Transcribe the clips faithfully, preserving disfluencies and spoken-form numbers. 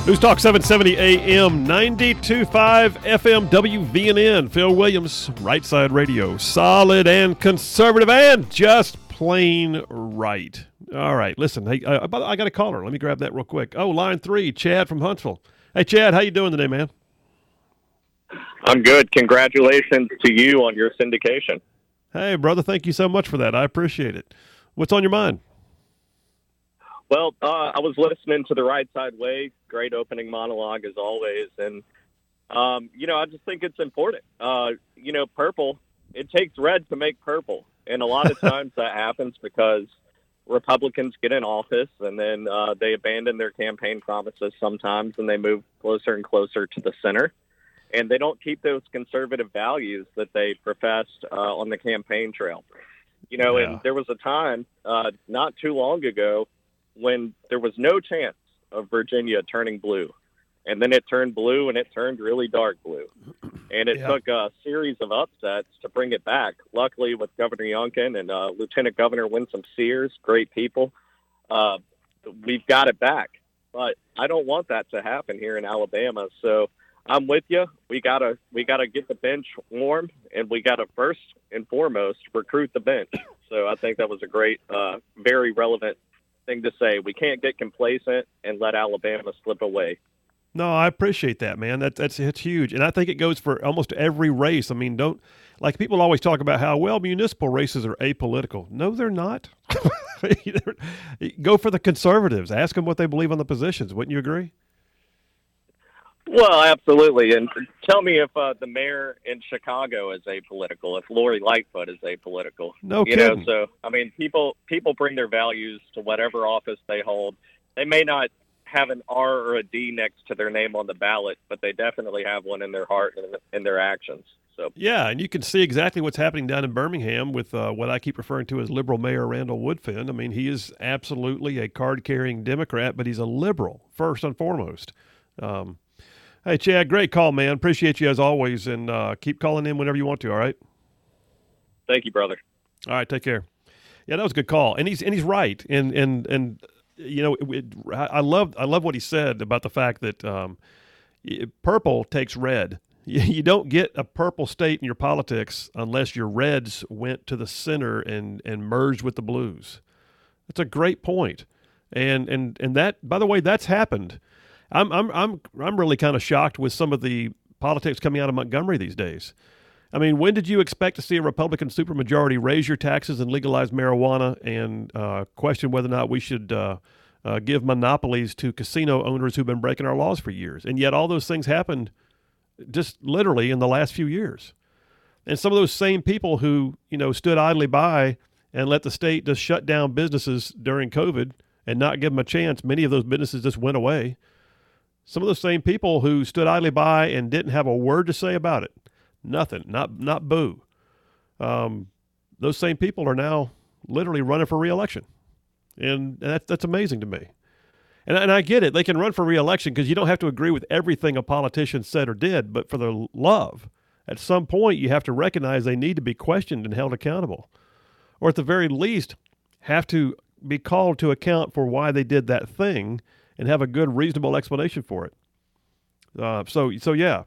News Talk seven seventy A M, ninety-two point five F M W V N N. Phil Williams, Right Side Radio. Solid and conservative and just plain right. All right, listen, hey, I, I got a caller. Let me grab that real quick. Oh, line three, Chad from Huntsville. Hey, Chad, how you doing today, man? I'm good. Congratulations to you on your syndication. Hey, brother, thank you so much for that. I appreciate it. What's on your mind? Well, uh, I was listening to the Right Side Way. Great opening monologue as always. And, um, you know, I just think it's important. Uh, you know, purple, it takes red to make purple. And a lot of times that happens because Republicans get in office and then uh, they abandon their campaign promises sometimes and they move closer and closer to the center. And they don't keep those conservative values that they professed uh, on the campaign trail. You know, yeah. And there was a time uh, not too long ago when there was no chance of Virginia turning blue. And then it turned blue, and it turned really dark blue. And it yeah. took a series of upsets to bring it back. Luckily, with Governor Youngkin and uh, Lieutenant Governor Winsome Sears, great people, uh, we've got it back. But I don't want that to happen here in Alabama. So I'm with you. We gotta we gotta get the bench warm, and we gotta first and foremost recruit the bench. So I think that was a great, uh, very relevant thing to say. We can't get complacent and let Alabama slip away. No, I appreciate that, man. That, that's it's huge, and I think it goes for almost every race. I mean, don't like people always talk about how well municipal races are apolitical. No, they're not. Go for the conservatives. Ask them what they believe on the positions. Wouldn't you agree? Well, absolutely. And tell me if uh, the mayor in Chicago is apolitical, if Lori Lightfoot is apolitical. No you kidding. know, so, I mean, people people bring their values to whatever office they hold. They may not have an R or a D next to their name on the ballot, but they definitely have one in their heart and in their actions. So yeah, and you can see exactly what's happening down in Birmingham with uh, what I keep referring to as liberal Mayor Randall Woodfin. I mean, he is absolutely a card-carrying Democrat, but he's a liberal, first and foremost. Um Hey, Chad, great call, man. Appreciate you as always, and uh, keep calling in whenever you want to, all right? Thank you, brother. All right, take care. Yeah, that was a good call, and he's and he's right. And and and you know, it, it, I love I love what he said about the fact that um, purple takes red. You, you don't get a purple state in your politics unless your reds went to the center and and merged with the blues. That's a great point, and and and that, by the way, that's happened. I'm I'm I'm I'm really kind of shocked with some of the politics coming out of Montgomery these days. I mean, when did you expect to see a Republican supermajority raise your taxes and legalize marijuana and uh, question whether or not we should uh, uh, give monopolies to casino owners who've been breaking our laws for years? And yet all those things happened just literally in the last few years. And some of those same people who, you know, stood idly by and let the state just shut down businesses during COVID and not give them a chance, many of those businesses just went away. Some of those same people who stood idly by and didn't have a word to say about it, nothing, not not boo. Um, those same people are now literally running for re-election, and that's that's amazing to me. And and I get it; they can run for re-election because you don't have to agree with everything a politician said or did. But for the love, at some point, you have to recognize they need to be questioned and held accountable, or at the very least, have to be called to account for why they did that thing and have a good, reasonable explanation for it. Uh, so, so yeah,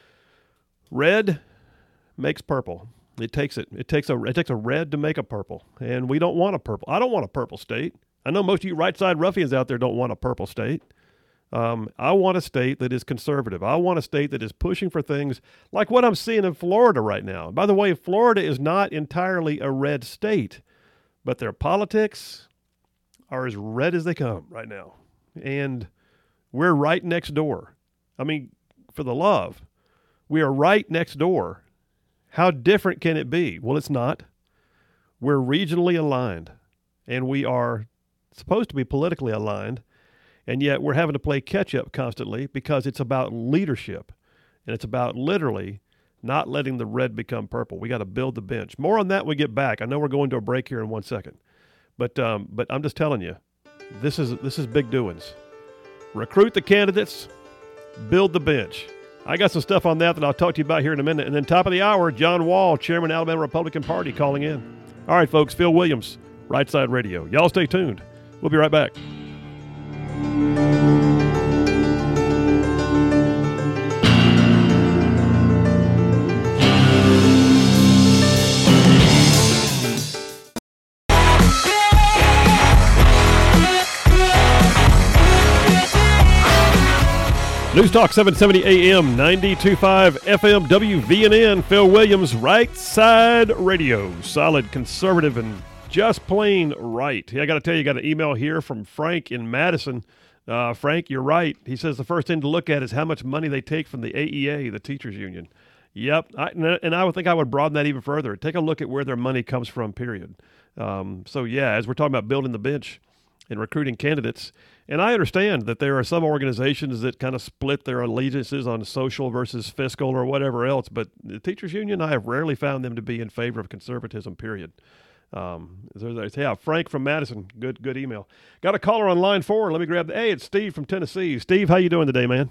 red makes purple. It takes it. It takes a. It takes a red to make a purple, and we don't want a purple. I don't want a purple state. I know most of you right side ruffians out there don't want a purple state. Um, I want a state that is conservative. I want a state that is pushing for things like what I'm seeing in Florida right now. By the way, Florida is not entirely a red state, but their politics are as red as they come right now. And we're right next door. I mean, for the love, we are right next door. How different can it be? Well, it's not. We're regionally aligned, and we are supposed to be politically aligned, and yet we're having to play catch-up constantly because it's about leadership, and it's about literally not letting the red become purple. We got to build the bench. More on that when we get back. I know we're going to a break here in one second, but um, but I'm just telling you, This is this is big doings. Recruit the candidates, build the bench. I got some stuff on that that I'll talk to you about here in a minute. And then top of the hour, John Wall, Chairman, Alabama Republican Party, calling in. All right, folks, Phil Williams, Right Side Radio. Y'all stay tuned. We'll be right back. News Talk seven seventy A M, ninety-two point five F M, W V N N. Phil Williams, Right Side Radio. Solid, conservative, and just plain right. Yeah, I got to tell you, I got an email here from Frank in Madison. Uh, Frank, you're right. He says the first thing to look at is how much money they take from the A E A, the teachers union. Yep, I, and I would think I would broaden that even further. Take a look at where their money comes from, period. Um, so, yeah, as we're talking about building the bench and recruiting candidates, and I understand that there are some organizations that kind of split their allegiances on social versus fiscal or whatever else, but the teachers union, I have rarely found them to be in favor of conservatism, period. Um, yeah, Frank from Madison, good good email. Got a caller on line four. Let me grab the, hey, it's Steve from Tennessee. Steve, how you doing today, man?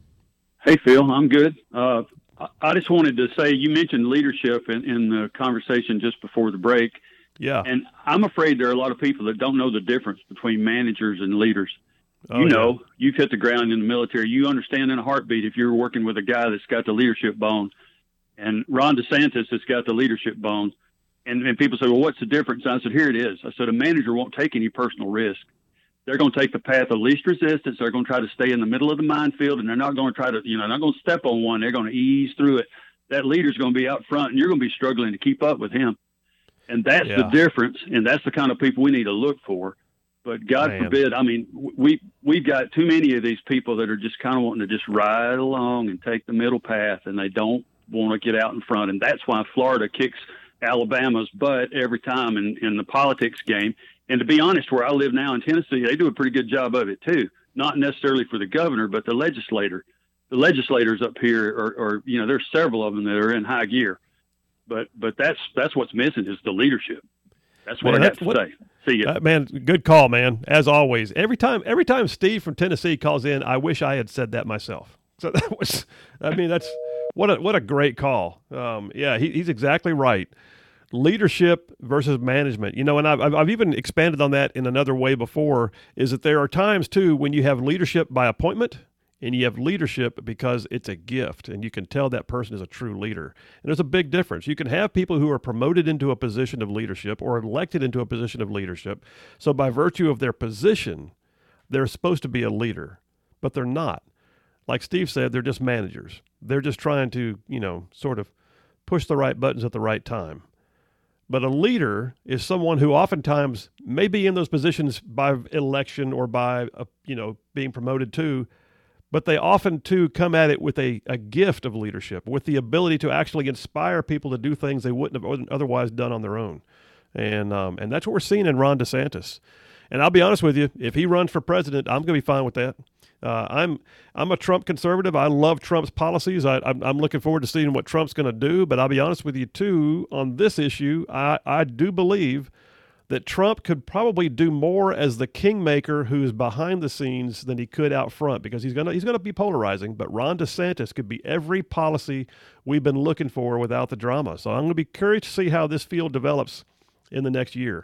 Hey, Phil, I'm good. Uh, I just wanted to say, you mentioned leadership in, in the conversation just before the break. Yeah. And I'm afraid there are a lot of people that don't know the difference between managers and leaders. Oh, you know, yeah. You've hit the ground in the military. You understand in a heartbeat if you're working with a guy that's got the leadership bone. And Ron DeSantis has got the leadership bone. And, and people say, well, what's the difference? I said, here it is. I said, a manager won't take any personal risk. They're going to take the path of least resistance. They're going to try to stay in the middle of the minefield, and they're not going to try to, you know, not going to step on one. They're going to ease through it. That leader's going to be out front, and you're going to be struggling to keep up with him. And that's yeah. the difference, and that's the kind of people we need to look for. But God Man. forbid, I mean, we, we've got too many of these people that are just kind of wanting to just ride along and take the middle path, and they don't want to get out in front. And that's why Florida kicks Alabama's butt every time in, in the politics game. And to be honest, where I live now in Tennessee, they do a pretty good job of it too. Not necessarily for the governor, but the legislator. The legislators up here are, are you know, there's several of them that are in high gear. But but that's that's what's missing is the leadership. That's what Man, I got that's to what, say. See you, uh, man. Good call, man. As always, every time every time Steve from Tennessee calls in, I wish I had said that myself. So that was, I mean, that's what a what a great call. Um, yeah, he, he's exactly right. Leadership versus management. You know, and I've I've even expanded on that in another way before. Is that there are times too when you have leadership by appointment. And you have leadership because it's a gift, and you can tell that person is a true leader. And there's a big difference. You can have people who are promoted into a position of leadership or elected into a position of leadership. So by virtue of their position, they're supposed to be a leader, but they're not. Like Steve said, they're just managers. They're just trying to, you know, sort of push the right buttons at the right time. But a leader is someone who oftentimes may be in those positions by election or by, uh, you know, being promoted to, but they often, too, come at it with a, a gift of leadership, with the ability to actually inspire people to do things they wouldn't have otherwise done on their own. And um, and that's what we're seeing in Ron DeSantis. And I'll be honest with you, if he runs for president, I'm going to be fine with that. Uh, I'm I'm a Trump conservative. I love Trump's policies. I, I'm, I'm looking forward to seeing what Trump's going to do. But I'll be honest with you, too, on this issue, I, I do believe that Trump could probably do more as the kingmaker who's behind the scenes than he could out front, because he's gonna he's gonna be polarizing. But Ron DeSantis could be every policy we've been looking for without the drama. So I'm gonna be curious to see how this field develops in the next year.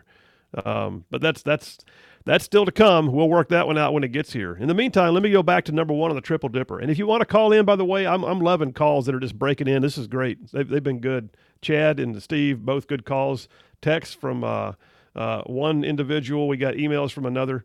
Um, but that's that's that's still to come. We'll work that one out when it gets here. In the meantime, let me go back to number one on the Triple Dipper. And if you want to call in, by the way, I'm I'm loving calls that are just breaking in. This is great. They've they've been good. Chad and Steve, both good calls. Text from uh, Uh, one individual, we got emails from another.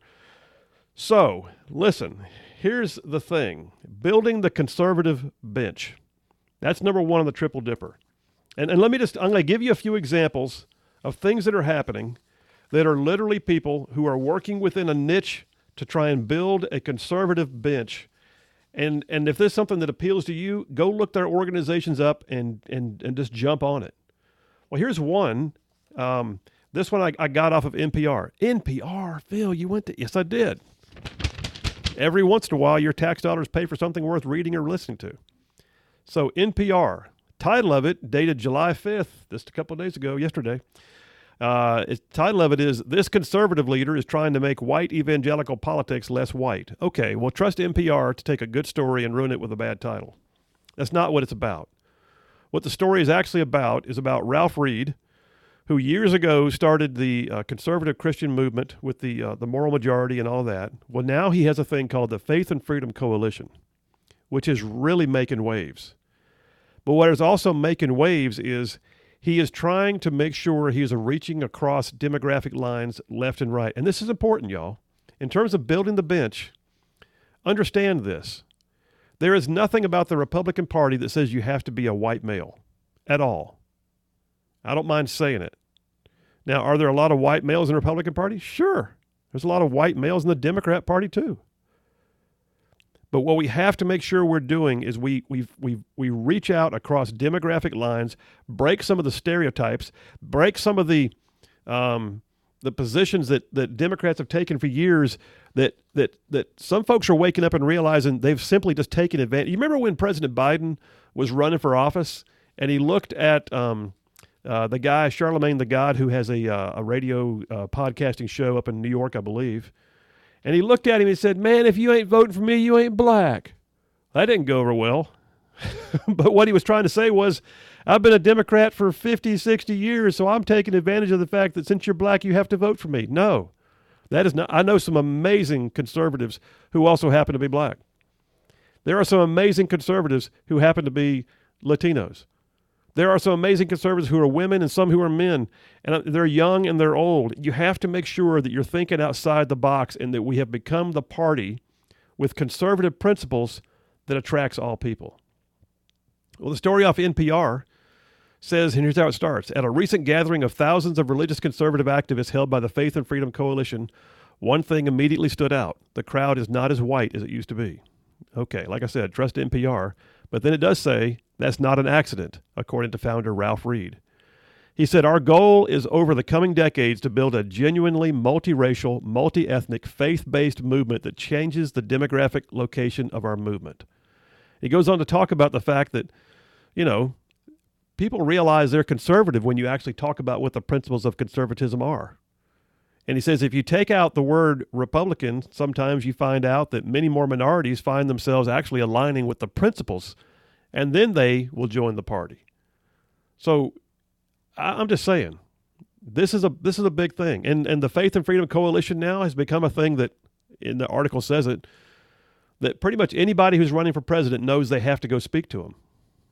So, listen, here's the thing. Building the conservative bench. That's number one on the Triple Dipper. And, and let me just, I'm going to give you a few examples of things that are happening that are literally people who are working within a niche to try and build a conservative bench. And and if there's something that appeals to you, go look their organizations up and, and, and just jump on it. Well, here's one. Um, This one I, I got off of N P R. N P R, Phil, you went to... Yes, I did. Every once in a while, your tax dollars pay for something worth reading or listening to. So N P R, title of it, dated July fifth, just a couple of days ago, yesterday. Uh, its title of it is, This Conservative Leader is Trying to Make White Evangelical Politics Less White. Okay, well, trust N P R to take a good story and ruin it with a bad title. That's not what it's about. What the story is actually about is about Ralph Reed, who years ago started the uh, conservative Christian movement with the uh, the moral majority and all that. Well, now he has a thing called the Faith and Freedom Coalition, which is really making waves. But what is also making waves is he is trying to make sure he is reaching across demographic lines left and right. And this is important, y'all. In terms of building the bench, understand this. There is nothing about the Republican Party that says you have to be a white male at all. I don't mind saying it. Now, are there a lot of white males in the Republican Party? Sure. There's a lot of white males in the Democrat Party too. But what we have to make sure we're doing is we we we we reach out across demographic lines, break some of the stereotypes, break some of the um, the positions that, that Democrats have taken for years that that that some folks are waking up and realizing they've simply just taken advantage. You remember when President Biden was running for office and he looked at um, uh, the guy, Charlemagne the God, who has a, uh, a radio uh, podcasting show up in New York, I believe. And he looked at him and said, man, if you ain't voting for me, you ain't black. That didn't go over well. But what he was trying to say was, I've been a Democrat for fifty, sixty years, so I'm taking advantage of the fact that since you're black, you have to vote for me. No, that is not. I know some amazing conservatives who also happen to be black. There are some amazing conservatives who happen to be Latinos. There are some amazing conservatives who are women and some who are men, and they're young and they're old. You have to make sure that you're thinking outside the box and that we have become the party with conservative principles that attracts all people. Well, the story off N P R says, and here's how it starts. At a recent gathering of thousands of religious conservative activists held by the Faith and Freedom Coalition, one thing immediately stood out. The crowd is not as white as it used to be. Okay, like I said, trust N P R. But then it does say that's not an accident, according to founder Ralph Reed. He said, our goal is over the coming decades to build a genuinely multiracial, multi-ethnic, faith-based movement that changes the demographic location of our movement. He goes on to talk about the fact that, you know, people realize they're conservative when you actually talk about what the principles of conservatism are. And he says if you take out the word Republican, sometimes you find out that many more minorities find themselves actually aligning with the principles, and then they will join the party. So I'm just saying, this is a this is a big thing. And and the Faith and Freedom Coalition now has become a thing that, in the article says it, that pretty much anybody who's running for president knows they have to go speak to him.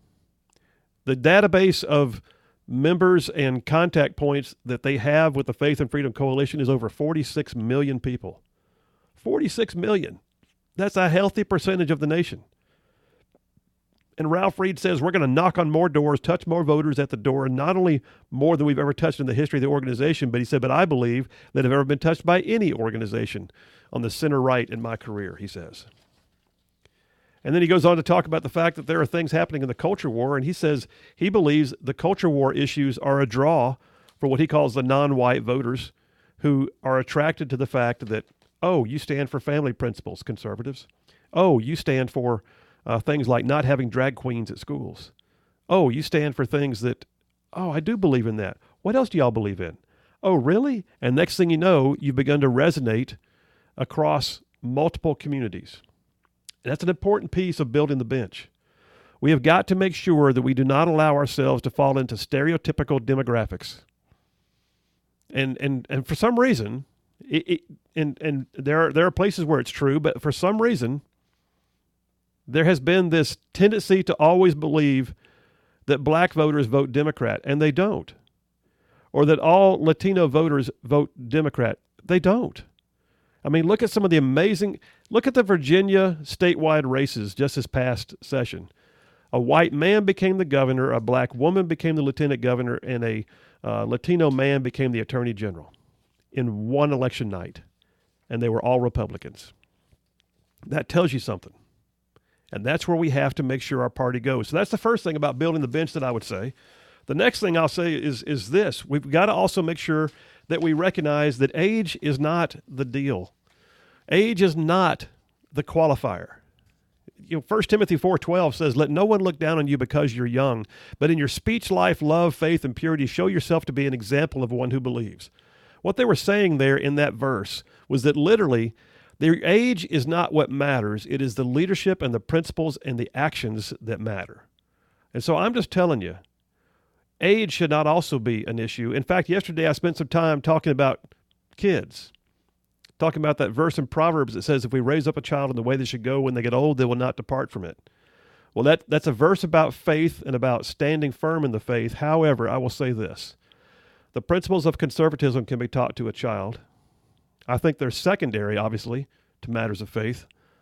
The database of members and contact points that they have with the Faith and Freedom Coalition is over forty-six million people. forty-six million. That's a healthy percentage of the nation. And Ralph Reed says we're going to knock on more doors, touch more voters at the door, and not only more than we've ever touched in the history of the organization, but he said, but I believe that have ever been touched by any organization on the center right in my career, he says. And then he goes on to talk about the fact that there are things happening in the culture war, and he says he believes the culture war issues are a draw for what he calls the non-white voters who are attracted to the fact that, oh, you stand for family principles, conservatives. Oh, you stand for uh, things like not having drag queens at schools. Oh, you stand for things that, oh, I do believe in that. What else do y'all believe in? Oh, really? And next thing you know, you've begun to resonate across multiple communities. That's an important piece of building the bench. We have got to make sure that we do not allow ourselves to fall into stereotypical demographics. And and and for some reason, it, it, and and there are, there are places where it's true, but for some reason, there has been this tendency to always believe that black voters vote Democrat, and they don't. Or that all Latino voters vote Democrat. They don't. I mean, look at some of the amazing, look at the Virginia statewide races just this past session. A white man became the governor, a black woman became the lieutenant governor, and a uh, Latino man became the attorney general in one election night. And they were all Republicans. That tells you something. And that's where we have to make sure our party goes. So that's the first thing about building the bench that I would say. The next thing I'll say is, is this. We've got to also make sure that we recognize that age is not the deal. Age is not the qualifier. You know, First Timothy four twelve says, let no one look down on you because you're young, but in your speech, life, love, faith, and purity, show yourself to be an example of one who believes. What they were saying there in that verse was that literally their age is not what matters. It is the leadership and the principles and the actions that matter. And so I'm just telling you, age should not also be an issue. In fact, yesterday I spent some time talking about kids, talking about that verse in Proverbs that says if we raise up a child in the way they should go, when they get old, they will not depart from it. Well, that that's a verse about faith and about standing firm in the faith. However, I will say this. The principles of conservatism can be taught to a child. I think they're secondary, obviously, to matters of faith,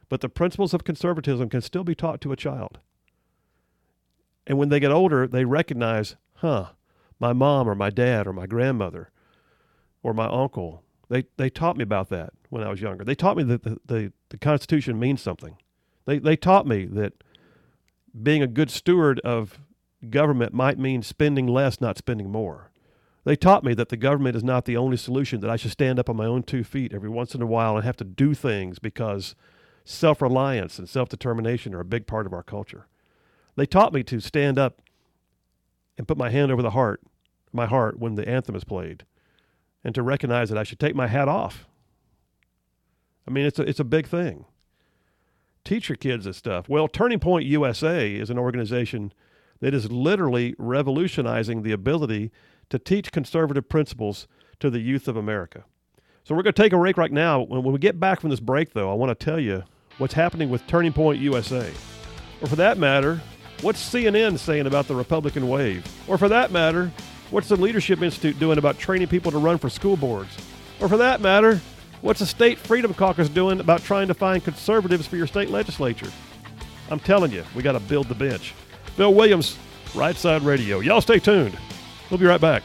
but the principles of conservatism can still be taught to a child. And when they get older, they recognize, huh, my mom or my dad or my grandmother or my uncle, they, they taught me about that when I was younger. They taught me that the, the, the Constitution means something. They, they taught me that being a good steward of government might mean spending less, not spending more. They taught me that the government is not the only solution, that I should stand up on my own two feet every once in a while and have to do things because self-reliance and self-determination are a big part of our culture. They taught me to stand up and put my hand over the heart, my heart when the anthem is played, and to recognize that I should take my hat off. I mean, it's a, it's a big thing. Teach your kids this stuff. Well, Turning Point U S A is an organization that is literally revolutionizing the ability to teach conservative principles to the youth of America. So we're going to take a break right now. When we get back from this break, though, I want to tell you what's happening with Turning Point U S A. Or for that matter, what's C N N saying about the Republican wave? Or for that matter, what's the Leadership Institute doing about training people to run for school boards? Or for that matter, what's the State Freedom Caucus doing about trying to find conservatives for your state legislature? I'm telling you, we got to build the bench. Phil Williams, Right Side Radio. Y'all stay tuned. We'll be right back.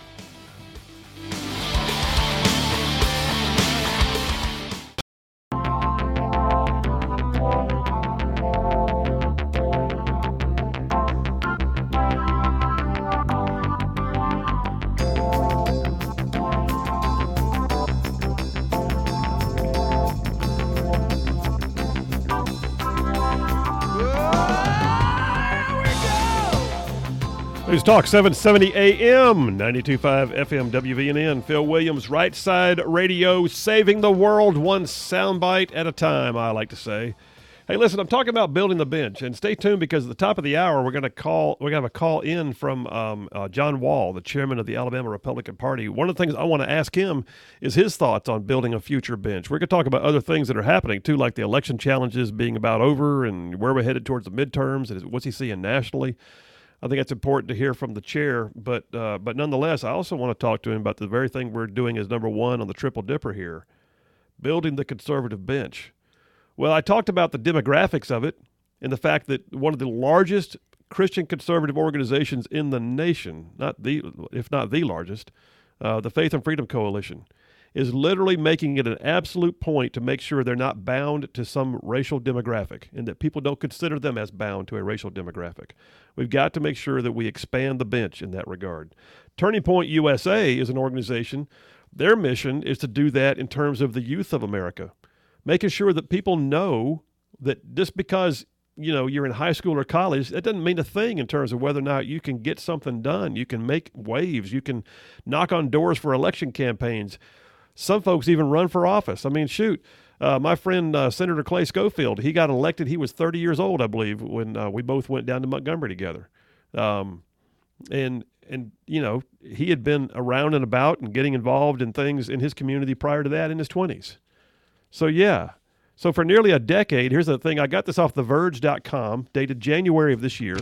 News Talk seven seventy A M, ninety-two point five F M W V N N. Phil Williams, Right Side Radio, saving the world one soundbite at a time, I like to say. Hey, listen, I'm talking about building the bench, and stay tuned because at the top of the hour, we're going to call. We're going to have a call in from um, uh, John Wall, the chairman of the Alabama Republican Party. One of the things I want to ask him is his thoughts on building a future bench. We're going to talk about other things that are happening too, like the election challenges being about over, and where we're headed towards the midterms, and what's he seeing nationally. I think it's important to hear from the chair, but uh, but nonetheless, I also want to talk to him about the very thing we're doing as number one on the Triple Dipper here, building the conservative bench. Well, I talked about the demographics of it and the fact that one of the largest Christian conservative organizations in the nation, not the, if not the largest, uh, the Faith and Freedom Coalition, is literally making it an absolute point to make sure they're not bound to some racial demographic and that people don't consider them as bound to a racial demographic. We've got to make sure that we expand the bench in that regard. Turning Point U S A is an organization. Their mission is to do that in terms of the youth of America, making sure that people know that just because, you know, you're in high school or college, that doesn't mean a thing in terms of whether or not you can get something done. You can make waves. You can knock on doors for election campaigns. Some folks even run for office. I mean, shoot, uh, my friend uh, Senator Clay Schofield, he got elected. He was thirty years old, I believe, when uh, we both went down to Montgomery together. Um, and, and you know, he had been around and about and getting involved in things in his community prior to that in his twenties. So, yeah. So for nearly a decade, here's the thing. I got this off the verge dot com, dated January of this year.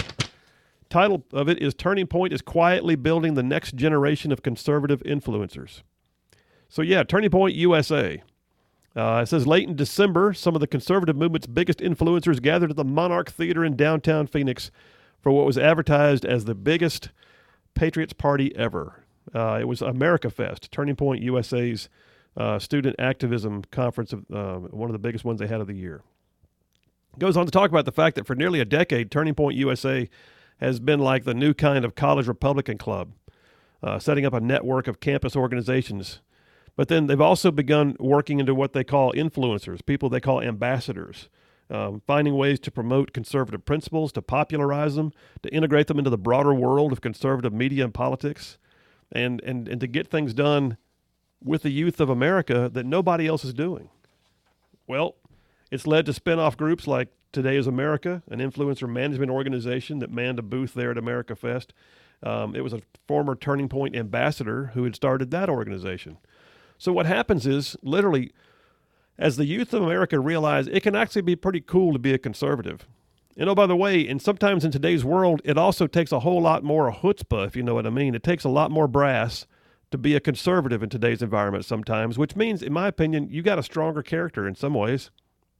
Title of it is Turning Point is Quietly Building the Next Generation of Conservative Influencers. So, yeah, Turning Point U S A. Uh, it says, late in December, some of the conservative movement's biggest influencers gathered at the Monarch Theater in downtown Phoenix for what was advertised as the biggest Patriots party ever. Uh, it was America Fest, Turning Point U S A's uh, student activism conference, of, uh, one of the biggest ones they had of the year. It goes on to talk about the fact that for nearly a decade, Turning Point U S A has been like the new kind of college Republican club, uh, setting up a network of campus organizations. But then they've also begun working into what they call influencers, people they call ambassadors, um, finding ways to promote conservative principles, to popularize them, to integrate them into the broader world of conservative media and politics, and, and, and to get things done with the youth of America that nobody else is doing. Well, it's led to spin-off groups like Today is America, an influencer management organization that manned a booth there at America Fest. Um, it was a former Turning Point ambassador who had started that organization. So what happens is, literally, as the youth of America realize it can actually be pretty cool to be a conservative. And oh, by the way, and sometimes in today's world, it also takes a whole lot more chutzpah, if you know what I mean. It takes a lot more brass to be a conservative in today's environment sometimes, which means, in my opinion, you got a stronger character in some ways.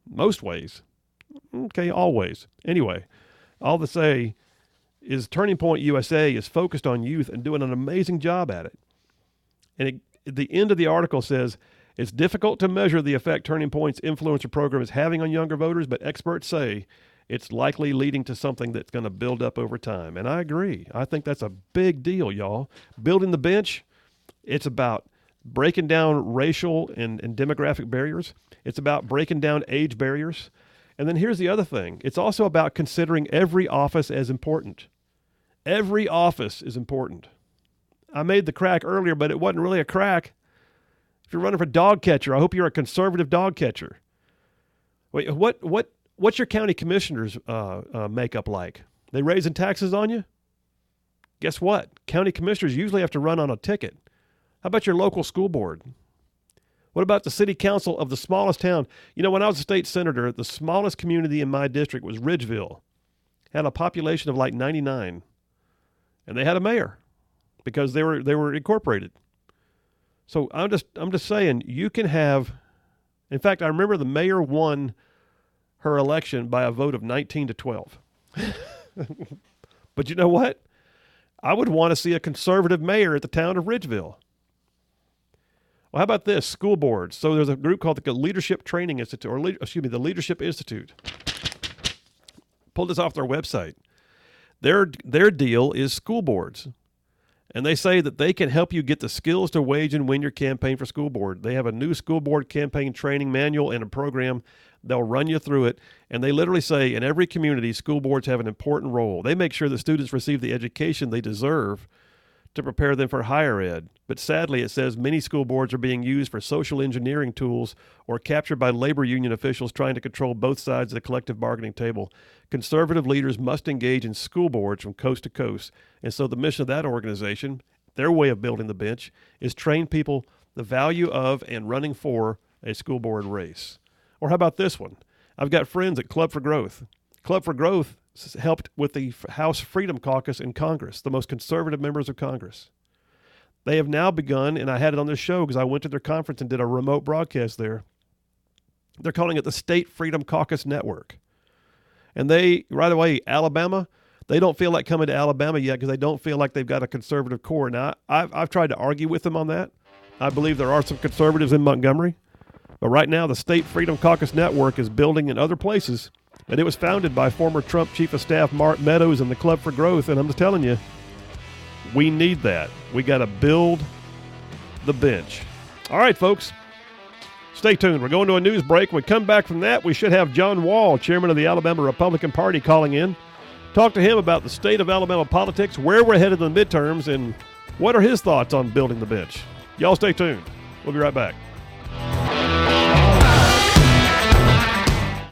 most ways. Okay, always. Anyway, all to say is Turning Point U S A is focused on youth and doing an amazing job at it. And it, at the end of the article says, it's difficult to measure the effect Turning Point's influencer program is having on younger voters, but experts say it's likely leading to something that's going to build up over time. And I agree. I think that's a big deal, y'all. Building the bench, it's about breaking down racial and, and demographic barriers. It's about breaking down age barriers. And then here's the other thing. It's also about considering every office as important. Every office is important. I made the crack earlier, but it wasn't really a crack. If you're running for dog catcher, I hope you're a conservative dog catcher. Wait, what what what's your county commissioner's uh, uh, makeup like? They raising taxes on you? Guess what? County commissioners usually have to run on a ticket. How about your local school board? What about the city council of the smallest town? You know, when I was a state senator, the smallest community in my district was Ridgeville. Had a population of like ninety-nine. And they had a mayor because they were they were incorporated. So I'm just I'm just saying you can have. In fact, I remember the mayor won her election by a vote of nineteen to twelve. But you know what? I would want to see a conservative mayor at the town of Ridgeville. Well, how about this? School boards. So there's a group called the Leadership Training Institute, or excuse me, the Leadership Institute. Pulled this off their website. Their their deal is school boards. And they say that they can help you get the skills to wage and win your campaign for school board. They have a new school board campaign training manual and a program. They'll run you through it. And they literally say in every community, school boards have an important role. They make sure that students receive the education they deserve to prepare them for higher ed. But sadly, it says many school boards are being used for social engineering tools or captured by labor union officials trying to control both sides of the collective bargaining table. Conservative leaders must engage in school boards from coast to coast. And so the mission of that organization, their way of building the bench, is train people the value of and running for a school board race. Or how about this one? I've got friends at Club for Growth. Club for Growth helped with the House Freedom Caucus in Congress, the most conservative members of Congress. They have now begun, and I had it on this show because I went to their conference and did a remote broadcast there. They're calling it the State Freedom Caucus Network. And they, right away, Alabama, they don't feel like coming to Alabama yet because they don't feel like they've got a conservative core. Now, I've, I've tried to argue with them on that. I believe there are some conservatives in Montgomery. But right now, the State Freedom Caucus Network is building in other places. And it was founded by former Trump Chief of Staff Mark Meadows and the Club for Growth. And I'm just telling you, we need that. We got to build the bench. All right, folks. Stay tuned. We're going to a news break. When we come back from that, we should have John Wall, chairman of the Alabama Republican Party, calling in. Talk to him about the state of Alabama politics, where we're headed in the midterms, and what are his thoughts on building the bench. Y'all stay tuned. We'll be right back.